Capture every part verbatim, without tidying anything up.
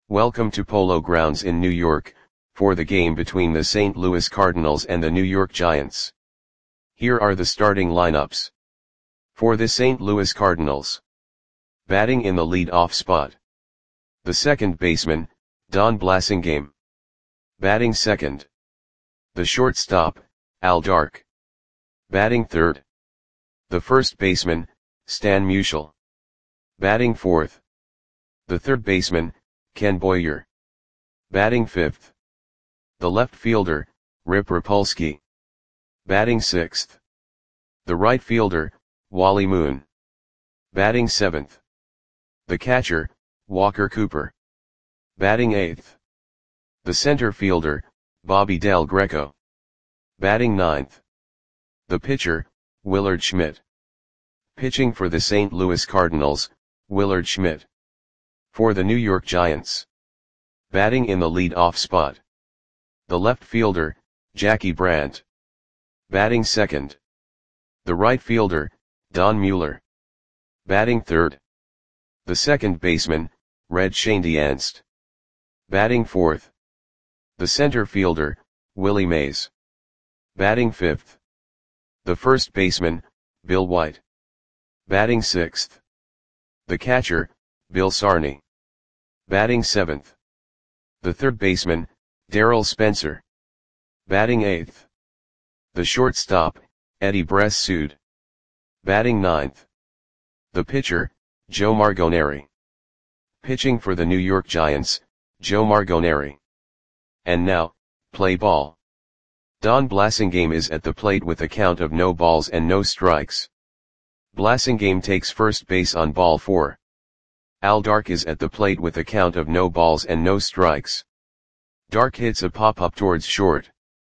Welcome to Polo Grounds in New York, for the game between the Saint Louis Cardinals and the New York Giants. Here are the starting lineups. For the Saint Louis Cardinals. Batting in the lead-off spot. The second baseman, Don Blasingame. Batting second. The shortstop, Al Dark. Batting third. The first baseman, Stan Musial. Batting fourth. The third baseman, Ken Boyer. Batting fifth. The left fielder, Rip Rapolsky. Batting sixth. The right fielder, Wally Moon. Batting seventh. The catcher, Walker Cooper. Batting eighth. The center fielder, Bobby Del Greco. Batting ninth. The pitcher, Willard Schmidt. Pitching for the Saint Louis Cardinals, Willard Schmidt. For the New York Giants. Batting in the lead-off spot. The left fielder, Jackie Brandt. Batting second. The right fielder, Don Mueller. Batting third. The second baseman, Red Schoendienst. Batting fourth. The center fielder, Willie Mays. Batting fifth. The first baseman, Bill White. Batting sixth. The catcher, Bill Sarney. Batting seventh. The third baseman, Darryl Spencer. Batting eighth. The shortstop, Eddie Bressoud. Batting ninth. The pitcher, Joe Margoneri. Pitching for the New York Giants, Joe Margoneri. And now, play ball. Don Blasingame is at the plate with a count of no balls and no strikes. Blasingame takes first base on ball four. Al Dark is at the plate with a count of no balls and no strikes. Dark hits a pop-up towards short.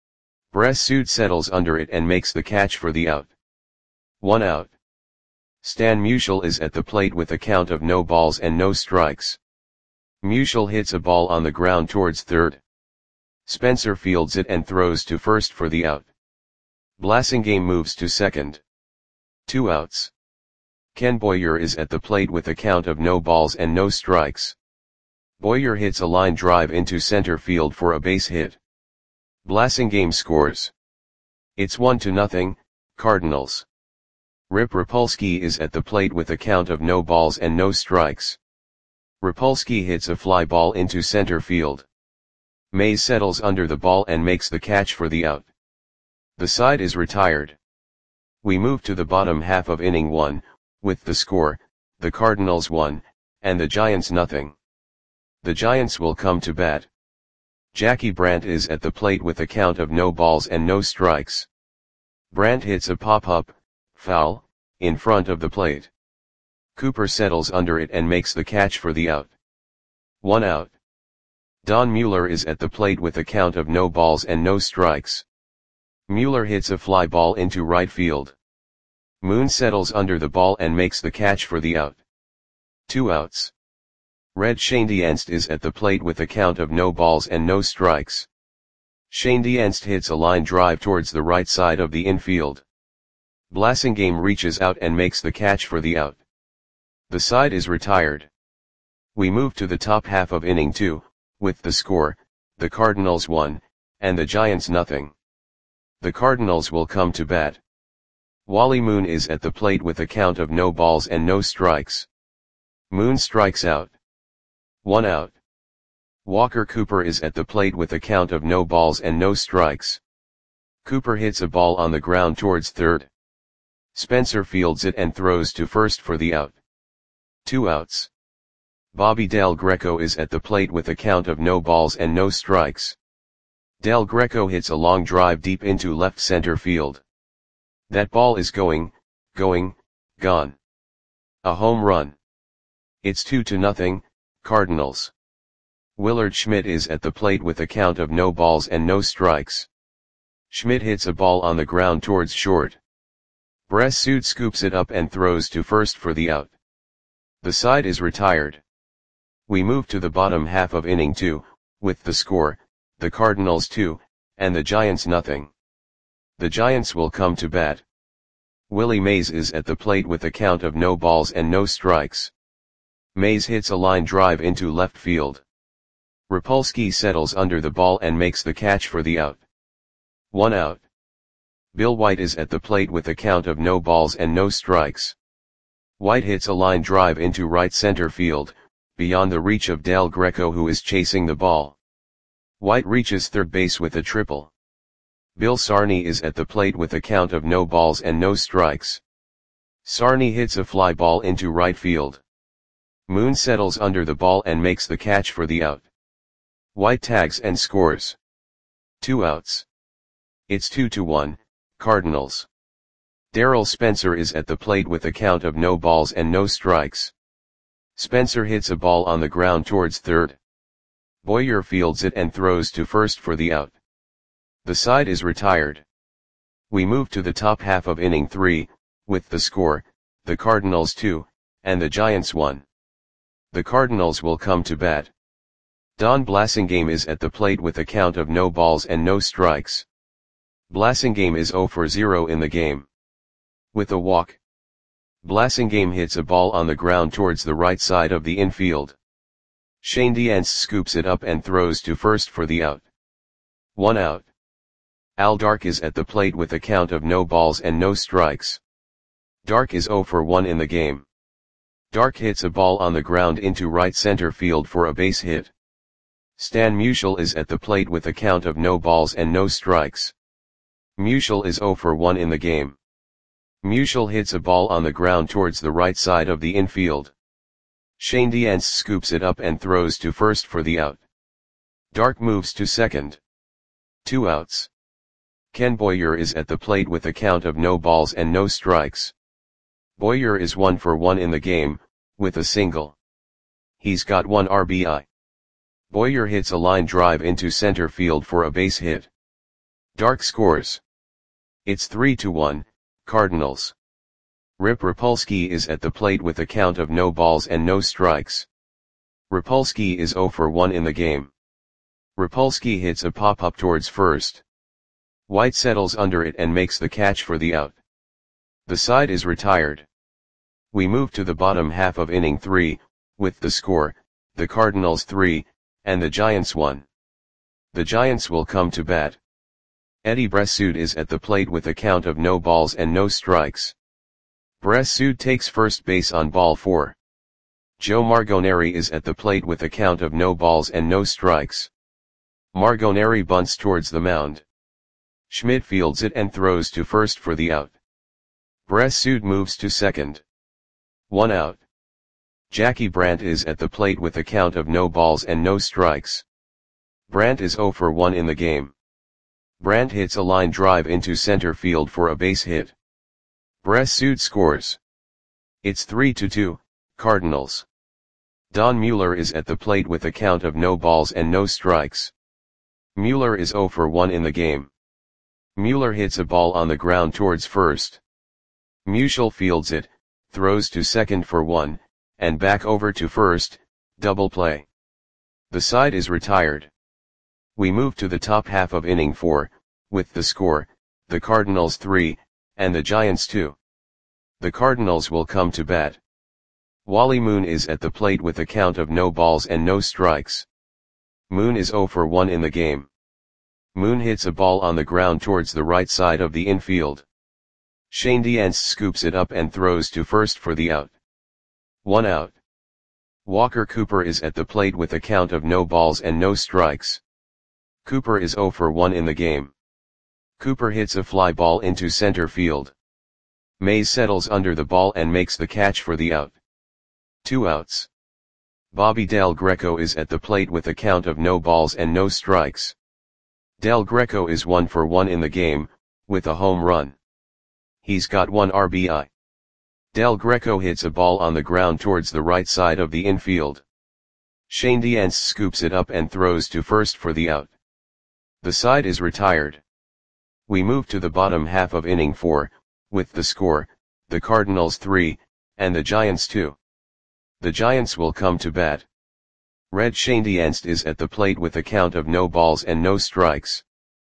Bressoud settles under it and makes the catch for the out. One out. Stan Musial is at the plate with a count of no balls and no strikes. Musial hits a ball on the ground towards third. Spencer fields it and throws to first for the out. Blasingame moves to second. Two outs. Ken Boyer is at the plate with a count of no balls and no strikes. Boyer hits a line drive into center field for a base hit. Blasingame scores. It's one to nothing, Cardinals. Rip Rapolsky is at the plate with a count of no balls and no strikes. Rapolsky hits a fly ball into center field. Mays settles under the ball and makes the catch for the out. The side is retired. We move to the bottom half of inning one, with the score, the Cardinals one, and the Giants nothing. The Giants will come to bat. Jackie Brandt is at the plate with a count of no balls and no strikes. Brandt hits a pop-up, foul, in front of the plate. Cooper settles under it and makes the catch for the out. One out. Don Mueller is at the plate with a count of no balls and no strikes. Mueller hits a fly ball into right field. Moon settles under the ball and makes the catch for the out. Two outs. Red Schoendienst is at the plate with a count of no balls and no strikes. Schoendienst hits a line drive towards the right side of the infield. Blasingame reaches out and makes the catch for the out. The side is retired. We move to the top half of inning two, with the score, the Cardinals one, and the Giants nothing. The Cardinals will come to bat. Wally Moon is at the plate with a count of no balls and no strikes. Moon strikes out. One out. Walker Cooper is at the plate with a count of no balls and no strikes. Cooper hits a ball on the ground towards third. Spencer fields it and throws to first for the out. Two outs. Bobby Del Greco is at the plate with a count of no balls and no strikes. Del Greco hits a long drive deep into left center field. That ball is going, going, gone. A home run. It's two to nothing, Cardinals. Willard Schmidt is at the plate with a count of no balls and no strikes. Schmidt hits a ball on the ground towards short. Bressoud scoops it up and throws to first for the out. The side is retired. We move to the bottom half of inning two, with the score, the Cardinals two, and the Giants nothing. The Giants will come to bat. Willie Mays is at the plate with a count of no balls and no strikes. Mays hits a line drive into left field. Rapolsky settles under the ball and makes the catch for the out. One out. Bill White is at the plate with a count of no balls and no strikes. White hits a line drive into right center field, beyond the reach of Del Greco, who is chasing the ball. White reaches third base with a triple. Bill Sarney is at the plate with a count of no balls and no strikes. Sarney hits a fly ball into right field. Moon settles under the ball and makes the catch for the out. White tags and scores. Two outs. It's two to one, Cardinals. Darrell Spencer is at the plate with a count of no balls and no strikes. Spencer hits a ball on the ground towards third. Boyer fields it and throws to first for the out. The side is retired. We move to the top half of inning three, with the score, the Cardinals two, and the Giants one. The Cardinals will come to bat. Don Blasingame is at the plate with a count of no balls and no strikes. Blasingame is zero for zero in the game. With a walk, Blasingame hits a ball on the ground towards the right side of the infield. Shane Diance scoops it up and throws to first for the out. One out. Al Dark is at the plate with a count of no balls and no strikes. Dark is zero for one in the game. Dark hits a ball on the ground into right center field for a base hit. Stan Musial is at the plate with a count of no balls and no strikes. Musial is zero for one in the game. Musial hits a ball on the ground towards the right side of the infield. Shane Diance scoops it up and throws to first for the out. Dark moves to second. Two outs. Ken Boyer is at the plate with a count of no balls and no strikes. Boyer is one for one in the game, with a single. He's got one R B I. Boyer hits a line drive into center field for a base hit. Dark scores. It's three to one, Cardinals. Rip Rapolsky is at the plate with a count of no balls and no strikes. Rapolsky is zero for one in the game. Rapolsky hits a pop-up towards first. White settles under it and makes the catch for the out. The side is retired. We move to the bottom half of inning three, with the score, the Cardinals three, and the Giants one. The Giants will come to bat. Eddie Bressoud is at the plate with a count of no balls and no strikes. Bressoud takes first base on ball four. Joe Margoneri is at the plate with a count of no balls and no strikes. Margoneri bunts towards the mound. Schmidt fields it and throws to first for the out. Bressoud moves to second. One out. Jackie Brandt is at the plate with a count of no balls and no strikes. Brandt is zero for one in the game. Brandt hits a line drive into center field for a base hit. Bressoud scores. It's three to two, Cardinals. Don Mueller is at the plate with a count of no balls and no strikes. Mueller is zero for one in the game. Mueller hits a ball on the ground towards first. Musial fields it, throws to second for one, and back over to first, double play. The side is retired. We move to the top half of inning four, with the score, the Cardinals three, and the Giants two. The Cardinals will come to bat. Wally Moon is at the plate with a count of no balls and no strikes. Moon is zero for one in the game. Moon hits a ball on the ground towards the right side of the infield. Shane Diance scoops it up and throws to first for the out. One out. Walker Cooper is at the plate with a count of no balls and no strikes. Cooper is zero for one in the game. Cooper hits a fly ball into center field. Mays settles under the ball and makes the catch for the out. Two outs. Bobby Del Greco is at the plate with a count of no balls and no strikes. Del Greco is one for one in the game, with a home run. He's got one R B I. Del Greco hits a ball on the ground towards the right side of the infield. Shane Diance scoops it up and throws to first for the out. The side is retired. We move to the bottom half of inning four, with the score, the Cardinals three, and the Giants two. The Giants will come to bat. Red Shane Diance is at the plate with a count of no balls and no strikes.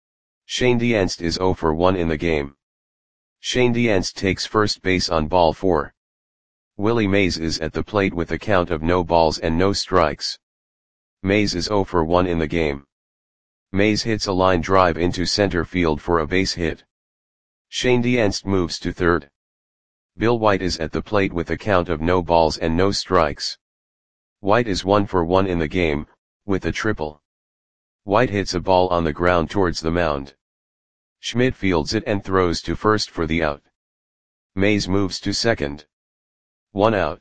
Shane Diance is zero for one in the game. Shane Diance takes first base on ball four. Willie Mays is at the plate with a count of no balls and no strikes. Mays is zero for one in the game. Mays hits a line drive into center field for a base hit. Shane Dienst moves to third. Bill White is at the plate with a count of no balls and no strikes. White is one for one in the game, with a triple. White hits a ball on the ground towards the mound. Schmidt fields it and throws to first for the out. Mays moves to second. One out.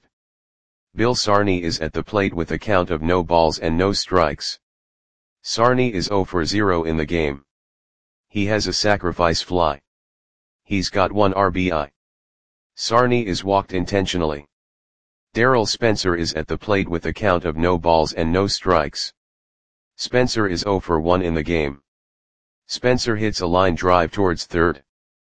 Bill Sarney is at the plate with a count of no balls and no strikes. Sarney is zero for zero in the game. He has a sacrifice fly. He's got one R B I. Sarney is walked intentionally. Darryl Spencer is at the plate with a count of no balls and no strikes. Spencer is zero for one in the game. Spencer hits a line drive towards third.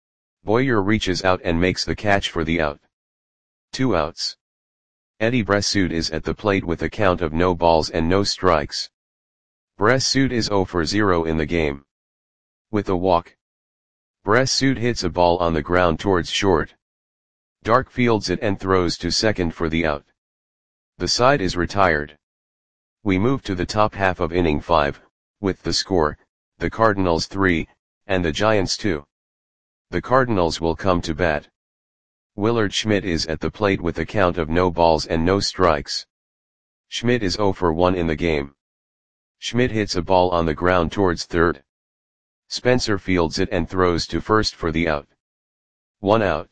Boyer reaches out and makes the catch for the out. Two outs. Eddie Bressoud is at the plate with a count of no balls and no strikes. Bressoud is zero for zero in the game. With a walk. Bressoud hits a ball on the ground towards short. Dark fields it and throws to second for the out. The side is retired. We move to the top half of inning five, with the score, the Cardinals three, and the Giants two. The Cardinals will come to bat. Willard Schmidt is at the plate with a count of no balls and no strikes. Schmidt is zero for one in the game. Schmidt hits a ball on the ground towards third. Spencer fields it and throws to first for the out. One out.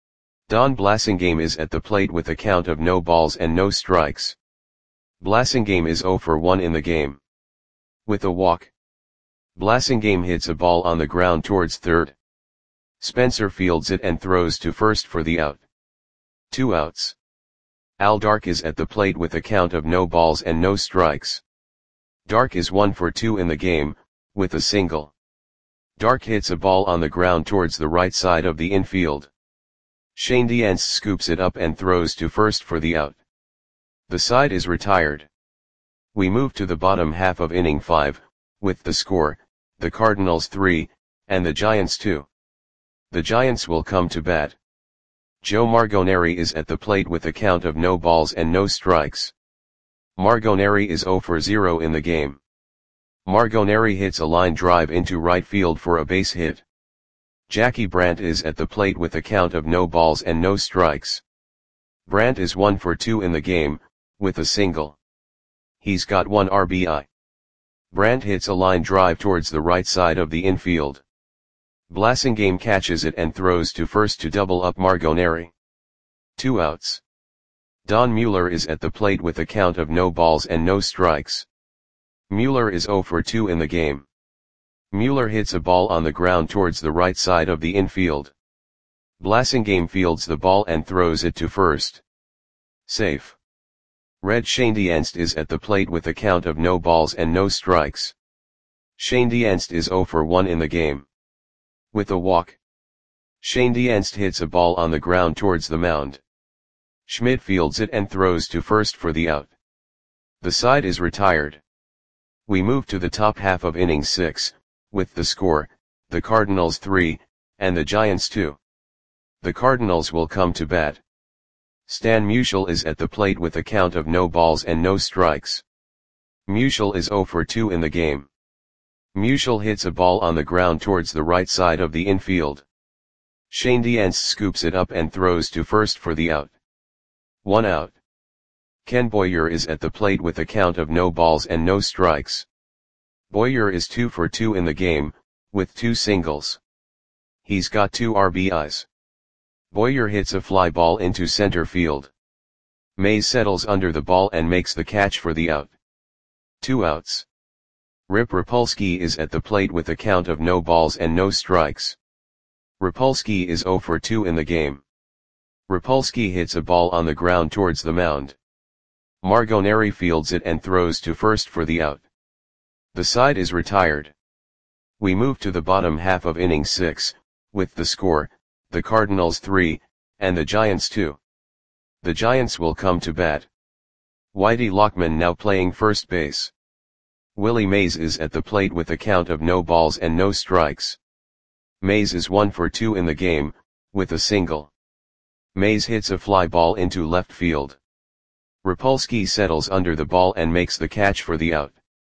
Don Blasingame is at the plate with a count of no balls and no strikes. Blasingame is zero for one in the game. With a walk. Blasingame hits a ball on the ground towards third. Spencer fields it and throws to first for the out. Two outs. Al Dark is at the plate with a count of no balls and no strikes. Dark is one for two in the game, with a single. Dark hits a ball on the ground towards the right side of the infield. Shane Dienst scoops it up and throws to first for the out. The side is retired. We move to the bottom half of inning five, with the score, the Cardinals three, and the Giants two. The Giants will come to bat. Joe Margoneri is at the plate with a count of no balls and no strikes. Margoneri is zero for zero in the game. Margoneri hits a line drive into right field for a base hit. Jackie Brandt is at the plate with a count of no balls and no strikes. Brandt is one for two in the game, with a single. He's got one R B I. Brandt hits a line drive towards the right side of the infield. Blasingame catches it and throws to first to double up Margoneri. Two outs. Don Mueller is at the plate with a count of no balls and no strikes. Mueller is zero for two in the game. Mueller hits a ball on the ground towards the right side of the infield. Blasingame fields the ball and throws it to first. Safe. Red Shane Dienst is at the plate with a count of no balls and no strikes. Shane Dienst is zero for one in the game. With a walk. Shane Dienst hits a ball on the ground towards the mound. Schmidt fields it and throws to first for the out. The side is retired. We move to the top half of inning six, with the score, the Cardinals three, and the Giants two. The Cardinals will come to bat. Stan Musial is at the plate with a count of no balls and no strikes. Musial is zero for two in the game. Musial hits a ball on the ground towards the right side of the infield. Shane Dienst scoops it up and throws to first for the out. One out. Ken Boyer is at the plate with a count of no balls and no strikes. Boyer is two for two in the game, with two singles. He's got two R B Is. Boyer hits a fly ball into center field. Mays settles under the ball and makes the catch for the out. Two outs. Rip Rapolsky is at the plate with a count of no balls and no strikes. Rapolsky is zero for two in the game. Rapolsky hits a ball on the ground towards the mound. Margoneri fields it and throws to first for the out. The side is retired. We move to the bottom half of inning six, with the score, the Cardinals three, and the Giants two. The Giants will come to bat. Whitey Lockman now playing first base. Willie Mays is at the plate with a count of no balls and no strikes. Mays is one for two in the game, with a single. Mays hits a fly ball into left field. Rapolsky settles under the ball and makes the catch for the out.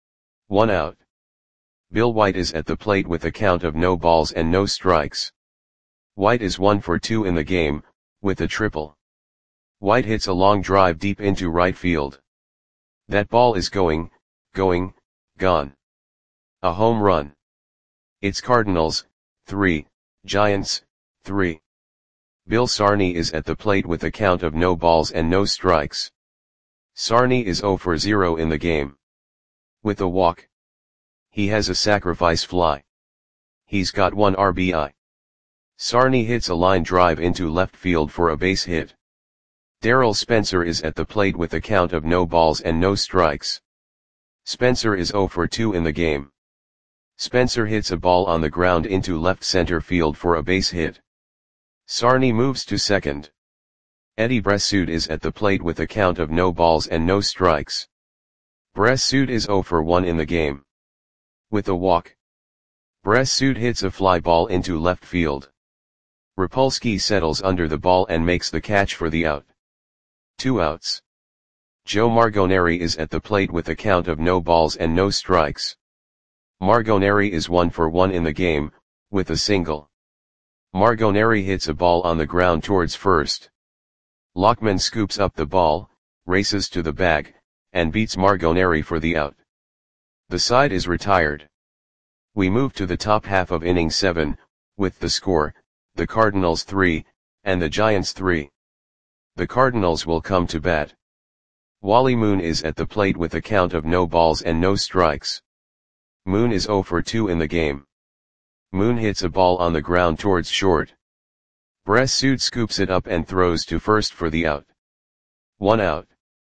One out. Bill White is at the plate with a count of no balls and no strikes. White is one for two in the game, with a triple. White hits a long drive deep into right field. That ball is going, going, gone. A home run. It's Cardinals, three, Giants, three. Bill Sarney is at the plate with a count of no balls and no strikes. Sarney is zero for zero in the game. With a walk. He has a sacrifice fly. He's got one R B I. Sarney hits a line drive into left field for a base hit. Darrell Spencer is at the plate with a count of no balls and no strikes. Spencer is zero for two in the game. Spencer hits a ball on the ground into left center field for a base hit. Sarney moves to second. Eddie Bressoud is at the plate with a count of no balls and no strikes. Bressoud is zero for one in the game. With a walk. Bressoud hits a fly ball into left field. Rapolsky settles under the ball and makes the catch for the out. Two outs. Joe Margoneri is at the plate with a count of no balls and no strikes. Margoneri is one for one in the game, with a single. Margoneri hits a ball on the ground towards first. Lockman scoops up the ball, races to the bag, and beats Margoneri for the out. The side is retired. We move to the top half of inning seven, with the score, the Cardinals three, and the Giants three. The Cardinals will come to bat. Wally Moon is at the plate with a count of no balls and no strikes. Moon is zero for two in the game. Moon hits a ball on the ground towards short. Bressoud scoops it up and throws to first for the out. One out.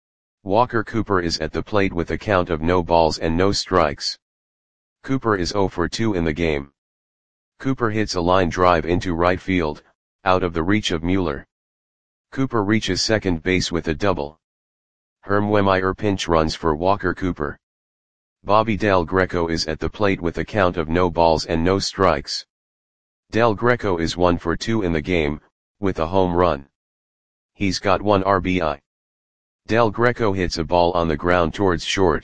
Walker Cooper is at the plate with a count of no balls and no strikes. Cooper is zero for two in the game. Cooper hits a line drive into right field, out of the reach of Mueller. Cooper reaches second base with a double. Herm Wehmeyer pinch runs for Walker Cooper. Bobby Del Greco is at the plate with a count of no balls and no strikes. Del Greco is one for two in the game, with a home run. He's got one R B I. Del Greco hits a ball on the ground towards short.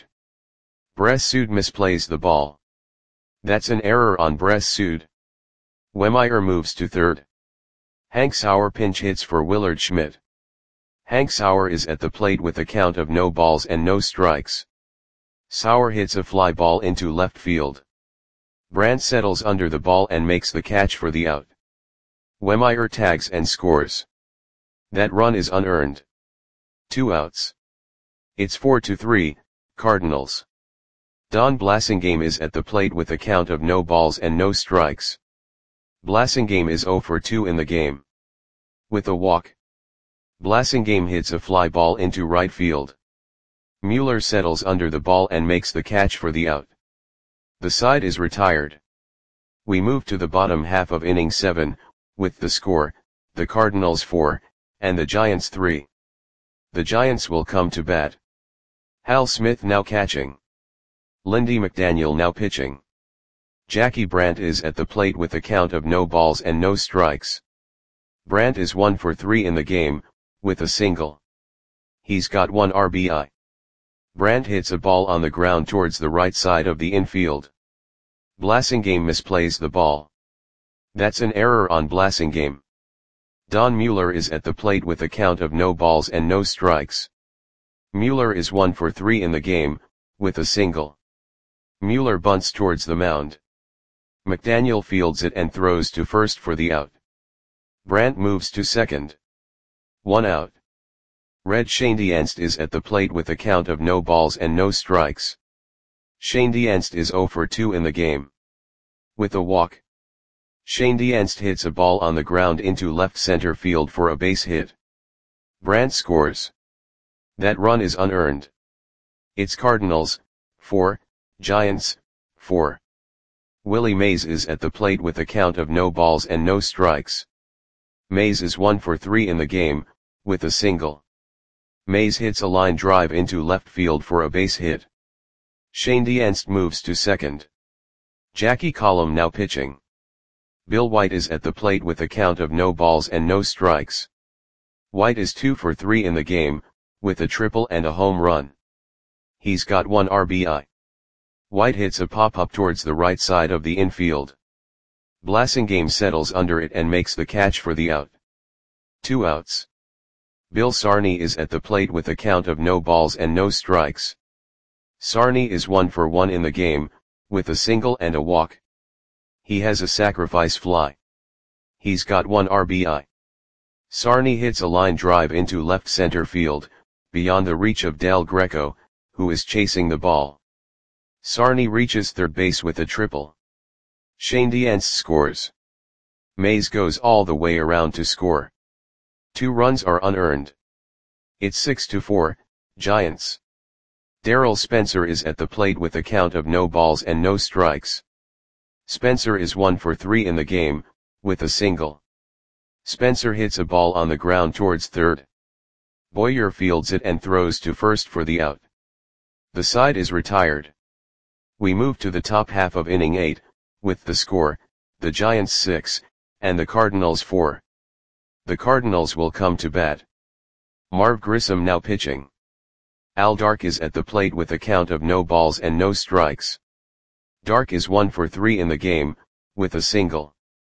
Bressoud misplays the ball. That's an error on Bressoud. Wehmeyer moves to third. Hank Sauer pinch hits for Willard Schmidt. Hank Sauer is at the plate with a count of no balls and no strikes. Sauer hits a fly ball into left field. Brandt settles under the ball and makes the catch for the out. Wehmeyer tags and scores. That run is unearned. Two outs. It's four to three, Cardinals. Don Blasingame is at the plate with a count of no balls and no strikes. Blasingame is zero for two in the game. With a walk. Blasingame hits a fly ball into right field. Mueller settles under the ball and makes the catch for the out. The side is retired. We move to the bottom half of inning seven, with the score, the Cardinals four, and the Giants three. The Giants will come to bat. Hal Smith now catching. Lindy McDaniel now pitching. Jackie Brandt is at the plate with a count of no balls and no strikes. Brandt is one for three in the game, with a single. He's got one R B I. Brandt hits a ball on the ground towards the right side of the infield. Blasingame misplays the ball. That's an error on Blasingame. Don Mueller is at the plate with a count of no balls and no strikes. Mueller is one for three in the game, with a single. Mueller bunts towards the mound. McDaniel fields it and throws to first for the out. Brandt moves to second. One out. Red Schoendienst is at the plate with a count of no balls and no strikes. Schoendienst is zero for two in the game. With a walk. Schoendienst hits a ball on the ground into left center field for a base hit. Brandt scores. That run is unearned. It's Cardinals, four, Giants, four. Willie Mays is at the plate with a count of no balls and no strikes. Mays is one for three in the game, with a single. Mays hits a line drive into left field for a base hit. Schoendienst moves to second. Jackie Collum now pitching. Bill White is at the plate with a count of no balls and no strikes. White is two for three in the game, with a triple and a home run. He's got one R B I. White hits a pop-up towards the right side of the infield. Blasingame settles under it and makes the catch for the out. Two outs. Bill Sarney is at the plate with a count of no balls and no strikes. Sarney is one for one in the game, with a single and a walk. He has a sacrifice fly. He's got one R B I. Sarney hits a line drive into left center field, beyond the reach of Del Greco, who is chasing the ball. Sarney reaches third base with a triple. Shane Diance scores. Mays goes all the way around to score. Two runs are unearned. It's six to four, Giants. Darryl Spencer is at the plate with a count of no balls and no strikes. Spencer is one for three in the game, with a single. Spencer hits a ball on the ground towards third. Boyer fields it and throws to first for the out. The side is retired. We move to the top half of inning eight, with the score, the Giants six, and the Cardinals four. The Cardinals will come to bat. Marv Grissom now pitching. Al Dark is at the plate with a count of no balls and no strikes. Dark is one for three in the game, with a single.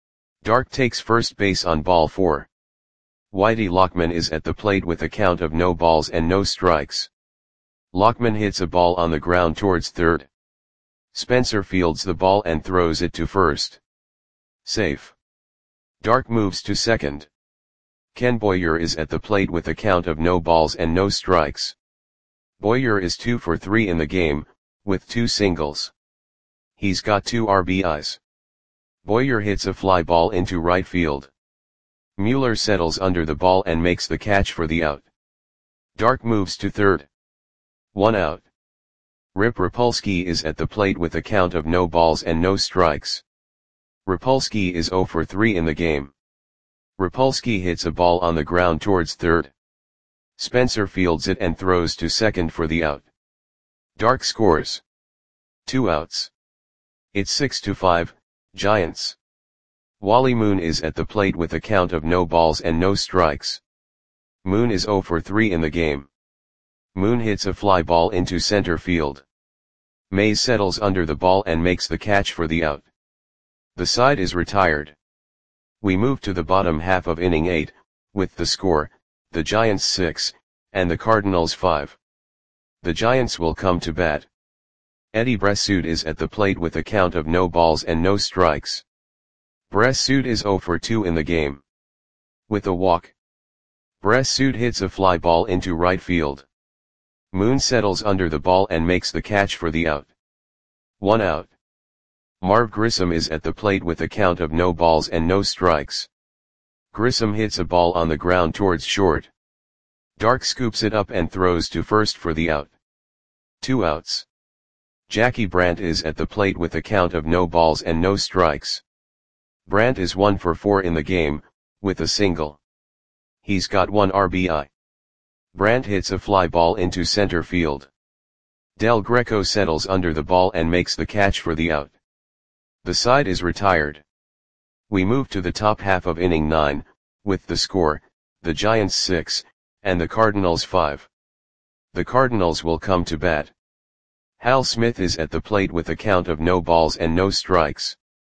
Dark takes first base on ball four. Whitey Lockman is at the plate with a count of no balls and no strikes. Lockman hits a ball on the ground towards third. Spencer fields the ball and throws it to first. Safe. Dark moves to second. Ken Boyer is at the plate with a count of no balls and no strikes. Boyer is two for three in the game, with two singles. He's got two R B Is. Boyer hits a fly ball into right field. Mueller settles under the ball and makes the catch for the out. Dark moves to third. One out. Rip Rapolsky is at the plate with a count of no balls and no strikes. Rapolsky is zero for three in the game. Rapolsky hits a ball on the ground towards third. Spencer fields it and throws to second for the out. Dark scores. Two outs. It's six to five, Giants. Wally Moon is at the plate with a count of no balls and no strikes. Moon is zero for three in the game. Moon hits a fly ball into center field. Mays settles under the ball and makes the catch for the out. The side is retired. We move to the bottom half of inning eight, with the score, the Giants six, and the Cardinals five. The Giants will come to bat. Eddie Bressoud is at the plate with a count of no balls and no strikes. Bressoud is zero for two in the game. With a walk. Bressoud hits a fly ball into right field. Moon settles under the ball and makes the catch for the out. One out. Marv Grissom is at the plate with a count of no balls and no strikes. Grissom hits a ball on the ground towards short. Dark scoops it up and throws to first for the out. Two outs. Jackie Brandt is at the plate with a count of no balls and no strikes. Brandt is one for four in the game, with a single. He's got one R B I. Brandt hits a fly ball into center field. Del Greco settles under the ball and makes the catch for the out. The side is retired. We move to the top half of inning nine, with the score, the Giants six, and the Cardinals five. The Cardinals will come to bat. Hal Smith is at the plate with a count of no balls and no strikes.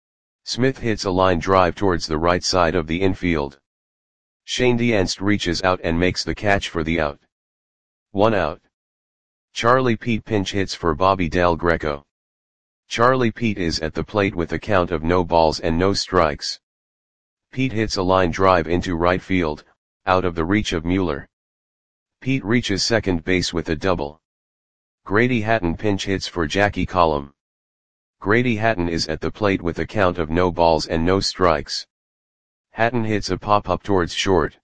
Smith hits a line drive towards the right side of the infield. Shane Diance reaches out and makes the catch for the out. One out. Charlie Pete pinch hits for Bobby Del Greco. Charlie Pete is at the plate with a count of no balls and no strikes. Pete hits a line drive into right field, out of the reach of Mueller. Pete reaches second base with a double. Grady Hatton pinch hits for Jackie Collum. Grady Hatton is at the plate with a count of no balls and no strikes. Hatton hits a pop-up towards short.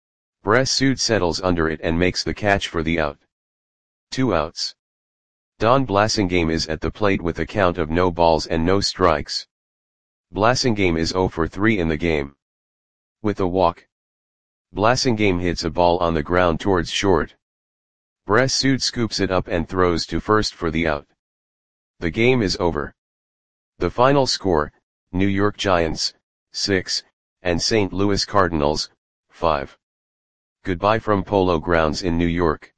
Bressoud settles under it and makes the catch for the out. Two outs. Don Blasingame is at the plate with a count of no balls and no strikes. Blasingame is zero for three in the game. With a walk. Blasingame hits a ball on the ground towards short. Bressoud scoops it up and throws to first for the out. The game is over. The final score, New York Giants, six, and Saint Louis Cardinals, five. Goodbye from Polo Grounds in New York.